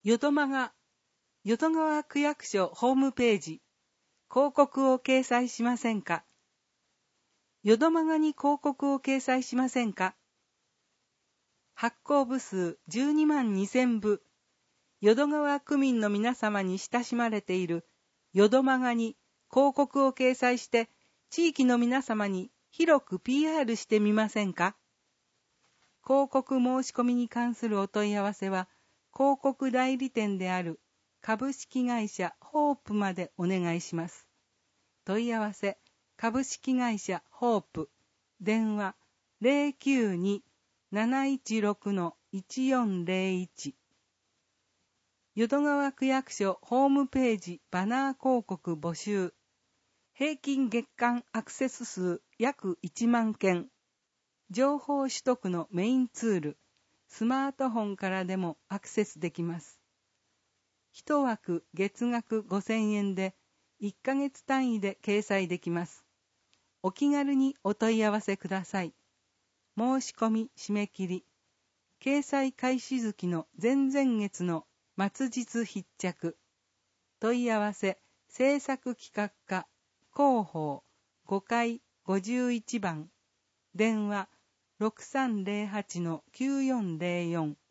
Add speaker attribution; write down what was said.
Speaker 1: 淀間が淀川区役所ホームページ広告を掲載しませんか？淀間がに広告を掲載しませんか？発行部数12万2000部、淀川区民の皆様に親しまれている淀間がに広告を掲載して地域の皆様に広く PR してみませんか？広告申し込みに関するお問い合わせは広告代理店である株式会社ホープまでお願いします。問い合わせ株式会社ホープ、電話 092-716-1401。 淀川区役所ホームページバナー広告募集。平均月間アクセス数約1万件。情報取得のメインツール、スマートフォンからでもアクセスできます。1枠月額5000円で1ヶ月単位で掲載できます。お気軽にお問い合わせください。申し込み締め切り、掲載開始月の前々月の末日必着。問い合わせ制作企画課広報5階51番、電話 6308-9404